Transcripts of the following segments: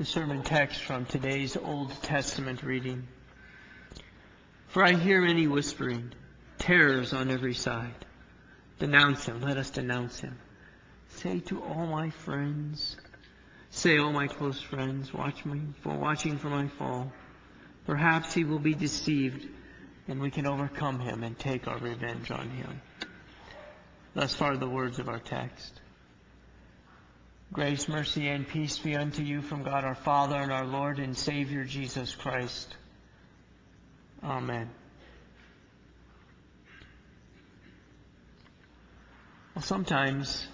The sermon text from today's Old Testament reading. For I hear many whispering, terrors on every side. Denounce him, let us denounce him. Say to all my friends, say all my close friends, watching for my fall. Perhaps he will be deceived, and we can overcome him and take our revenge on him. Thus far the words of our text. Grace, mercy, and peace be unto you from God our Father and our Lord and Savior Jesus Christ. Amen. Well, sometimes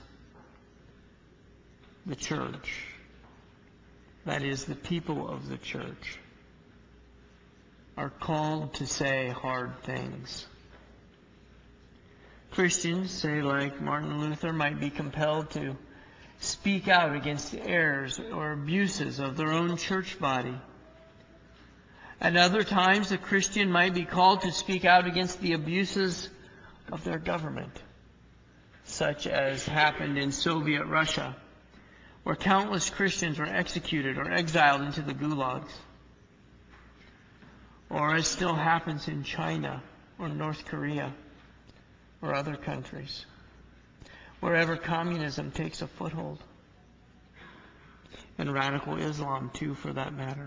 the church, that is, the people of the church, are called to say hard things. Christians, say like Martin Luther, might be compelled to speak out against errors or abuses of their own church body. At other times, a Christian might be called to speak out against the abuses of their government, such as happened in Soviet Russia, where countless Christians were executed or exiled into the gulags, or as still happens in China or North Korea or other countries, wherever communism takes a foothold, and radical Islam too, for that matter.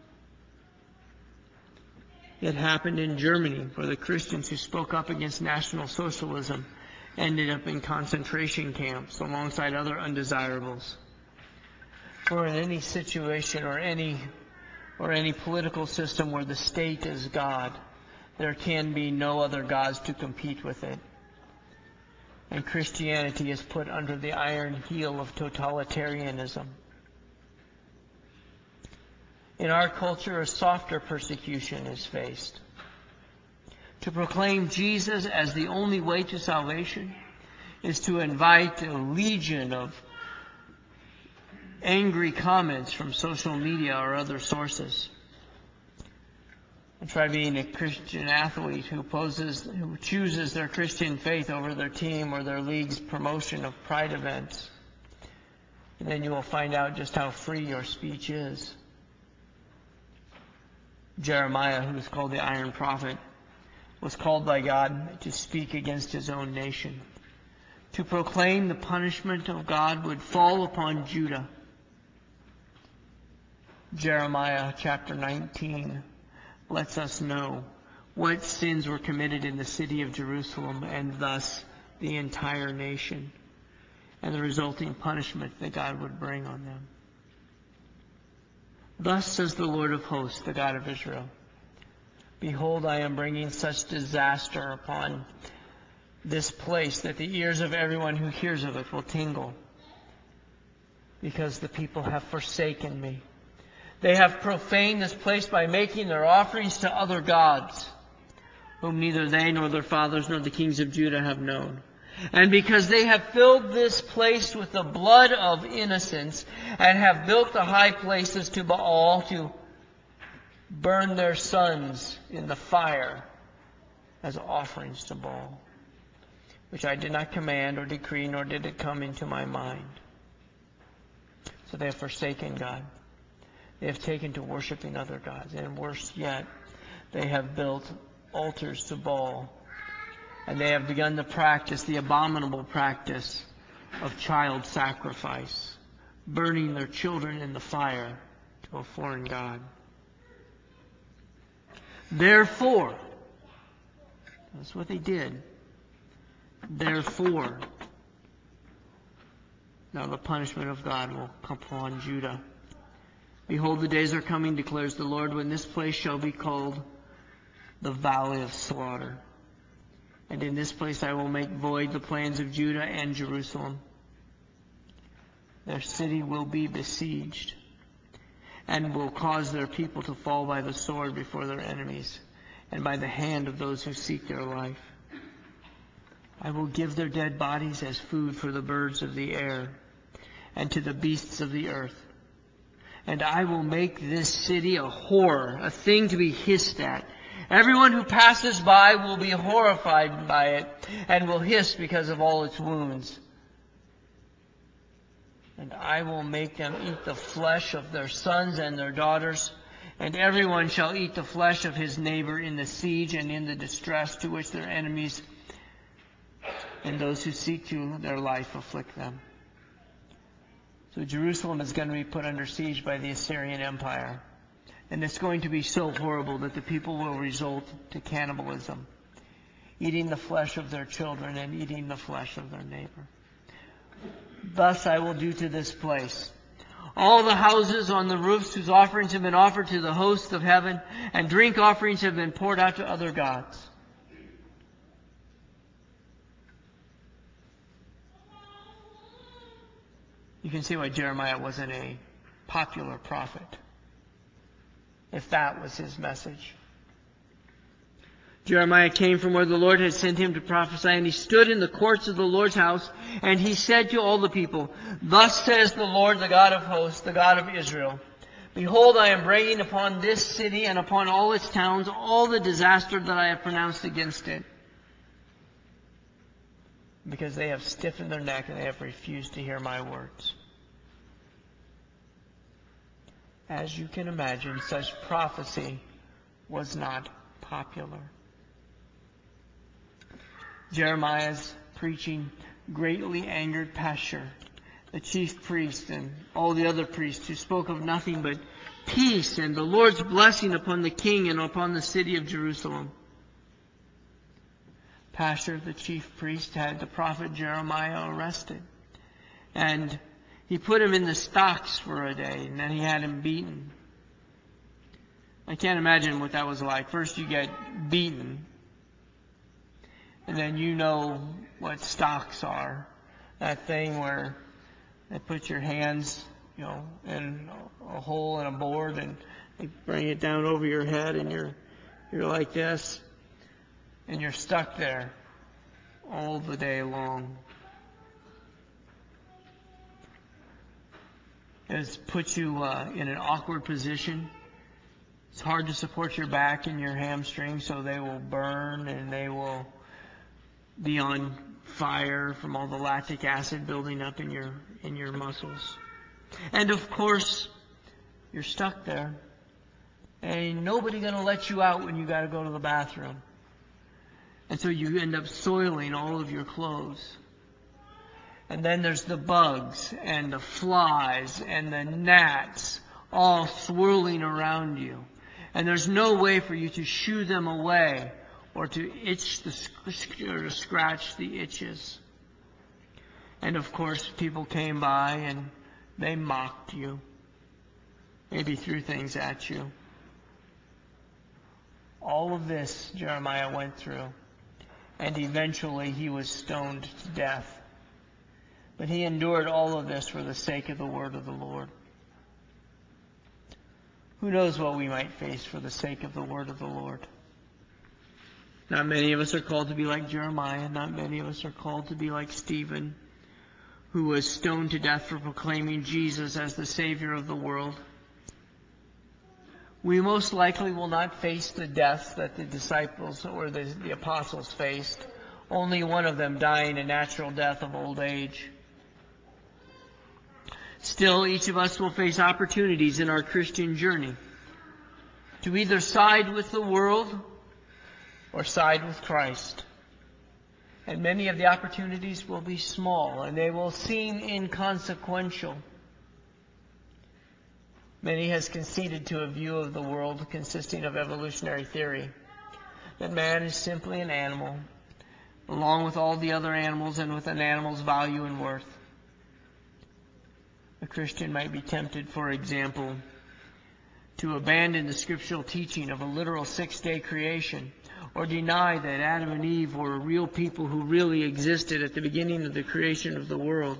It happened in Germany, where the Christians who spoke up against National Socialism ended up in concentration camps alongside other undesirables. For in any situation or any political system where the state is God, there can be no other gods to compete with it. And Christianity is put under the iron heel of totalitarianism. In our culture, a softer persecution is faced. To proclaim Jesus as the only way to salvation is to invite a legion of angry comments from social media or other sources. Try being a Christian athlete who chooses their Christian faith over their team or their league's promotion of pride events. And then you will find out just how free your speech is. Jeremiah, who is called the Iron Prophet, was called by God to speak against his own nation, to proclaim the punishment of God would fall upon Judah. Jeremiah chapter 19 lets us know what sins were committed in the city of Jerusalem and thus the entire nation, and the resulting punishment that God would bring on them. Thus says the Lord of hosts, the God of Israel, behold, I am bringing such disaster upon this place that the ears of everyone who hears of it will tingle, because the people have forsaken me. They have profaned this place by making their offerings to other gods, whom neither they nor their fathers nor the kings of Judah have known. And because they have filled this place with the blood of innocents, and have built the high places to Baal to burn their sons in the fire as offerings to Baal, which I did not command or decree, nor did it come into my mind. So they have forsaken God. They have taken to worshiping other gods. And worse yet, they have built altars to Baal. And they have begun to practice the abominable practice of child sacrifice, burning their children in the fire to a foreign god. Therefore, that's what they did. Therefore, now the punishment of God will come upon Judah. Behold, the days are coming, declares the Lord, when this place shall be called the Valley of Slaughter. And in this place I will make void the plans of Judah and Jerusalem. Their city will be besieged, and will cause their people to fall by the sword before their enemies, and by the hand of those who seek their life. I will give their dead bodies as food for the birds of the air, and to the beasts of the earth. And I will make this city a horror, a thing to be hissed at. Everyone who passes by will be horrified by it, and will hiss because of all its wounds. And I will make them eat the flesh of their sons and their daughters, and everyone shall eat the flesh of his neighbor in the siege and in the distress to which their enemies and those who seek to their life afflict them. So Jerusalem is going to be put under siege by the Assyrian Empire. And it's going to be so horrible that the people will resort to cannibalism, eating the flesh of their children and eating the flesh of their neighbor. Thus I will do to this place. All the houses on the roofs whose offerings have been offered to the hosts of heaven and drink offerings have been poured out to other gods. You can see why Jeremiah wasn't a popular prophet, if that was his message. Jeremiah came from where the Lord had sent him to prophesy, and he stood in the courts of the Lord's house, and he said to all the people, Thus says the Lord, the God of hosts, the God of Israel, Behold, I am bringing upon this city and upon all its towns all the disaster that I have pronounced against it, because they have stiffened their neck and they have refused to hear my words. As you can imagine, such prophecy was not popular. Jeremiah's preaching greatly angered Pashur, the chief priest, and all the other priests who spoke of nothing but peace and the Lord's blessing upon the king and upon the city of Jerusalem. Pashur, the chief priest, had the prophet Jeremiah arrested, and he put him in the stocks for a day, and then he had him beaten. I can't imagine what that was like. First you get beaten, and then you know what stocks are. That thing where they put your hands, in a hole in a board, and they bring it down over your head, and you're like this, and you're stuck there all the day long. It puts you in an awkward position. It's hard to support your back and your hamstrings, so they will burn and they will be on fire from all the lactic acid building up in your muscles. And of course, you're stuck there. Ain't nobody going to let you out when you got to go to the bathroom. And so you end up soiling all of your clothes. And then there's the bugs and the flies and the gnats all swirling around you. And there's no way for you to shoo them away or to scratch the itches. And of course, people came by and they mocked you. Maybe threw things at you. All of this Jeremiah went through. And eventually he was stoned to death. But he endured all of this for the sake of the word of the Lord. Who knows what we might face for the sake of the word of the Lord? Not many of us are called to be like Jeremiah. Not many of us are called to be like Stephen, who was stoned to death for proclaiming Jesus as the Savior of the world. We most likely will not face the death that the disciples or the apostles faced, only one of them dying a natural death of old age. Still, each of us will face opportunities in our Christian journey to either side with the world or side with Christ. And many of the opportunities will be small and they will seem inconsequential. Many has conceded to a view of the world consisting of evolutionary theory, that man is simply an animal, along with all the other animals and with an animal's value and worth. A Christian might be tempted, for example, to abandon the scriptural teaching of a literal 6-day creation, or deny that Adam and Eve were real people who really existed at the beginning of the creation of the world.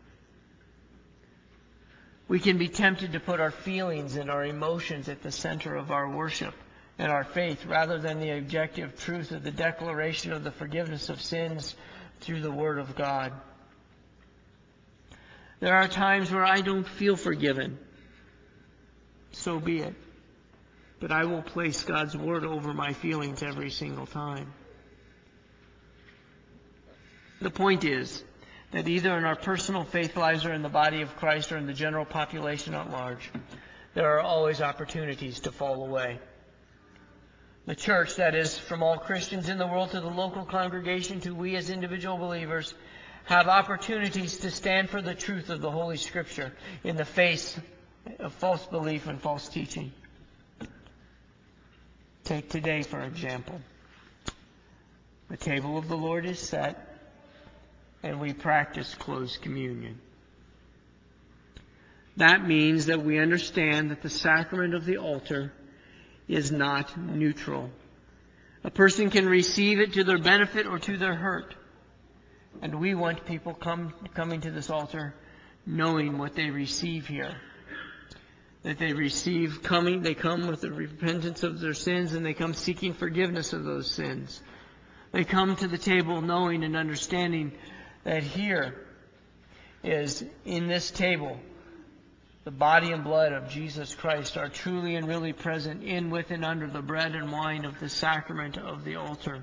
We can be tempted to put our feelings and our emotions at the center of our worship and our faith, rather than the objective truth of the declaration of the forgiveness of sins through the Word of God. There are times where I don't feel forgiven. So be it. But I will place God's Word over my feelings every single time. The point is that either in our personal faith lives or in the body of Christ or in the general population at large, there are always opportunities to fall away. The church, that is, from all Christians in the world to the local congregation to we as individual believers, have opportunities to stand for the truth of the Holy Scripture in the face of false belief and false teaching. Take today, for example. The table of the Lord is set, and we practice closed communion. That means that we understand that the sacrament of the altar is not neutral. A person can receive it to their benefit or to their hurt. And we want people coming to this altar knowing what they receive here. That they come with the repentance of their sins, and they come seeking forgiveness of those sins. They come to the table knowing and understanding that here is, in this table, the body and blood of Jesus Christ are truly and really present in, with, and under the bread and wine of the sacrament of the altar.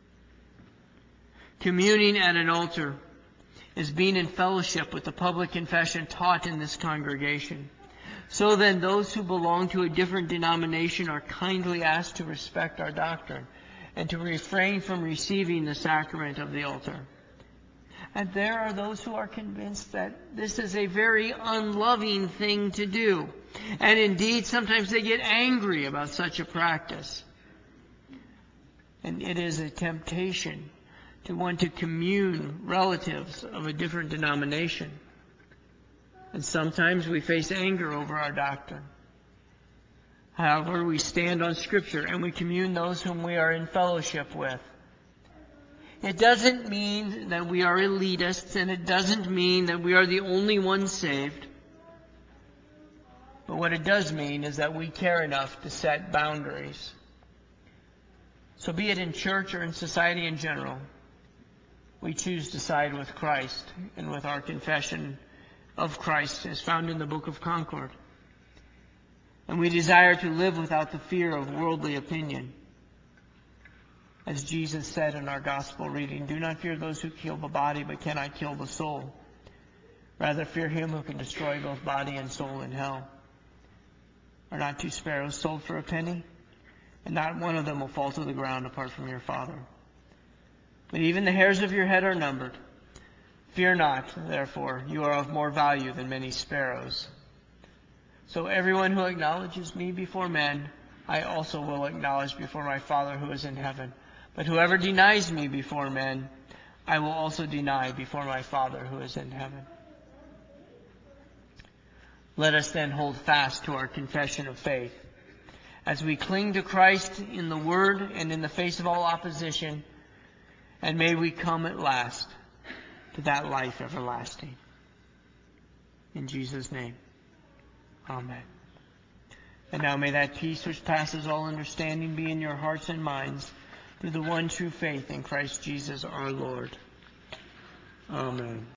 Communing at an altar is being in fellowship with the public confession taught in this congregation. So then, those who belong to a different denomination are kindly asked to respect our doctrine and to refrain from receiving the sacrament of the altar. And there are those who are convinced that this is a very unloving thing to do. And indeed, sometimes they get angry about such a practice. And it is a temptation to want to commune relatives of a different denomination. And sometimes we face anger over our doctrine. However, we stand on Scripture and we commune those whom we are in fellowship with. It doesn't mean that we are elitists, and it doesn't mean that we are the only ones saved. But what it does mean is that we care enough to set boundaries. So be it in church or in society in general, we choose to side with Christ and with our confession of Christ as found in the Book of Concord. And we desire to live without the fear of worldly opinion. As Jesus said in our gospel reading, do not fear those who kill the body but cannot kill the soul. Rather fear him who can destroy both body and soul in hell. Are not 2 sparrows sold for a penny? And not one of them will fall to the ground apart from your Father. But even the hairs of your head are numbered. Fear not, therefore, you are of more value than many sparrows. So everyone who acknowledges me before men, I also will acknowledge before my Father who is in heaven. But whoever denies me before men, I will also deny before my Father who is in heaven. Let us then hold fast to our confession of faith. As we cling to Christ in the Word and in the face of all opposition, and may we come at last to that life everlasting. In Jesus' name, amen. And now may that peace which passes all understanding be in your hearts and minds through the one true faith in Christ Jesus our Lord. Amen.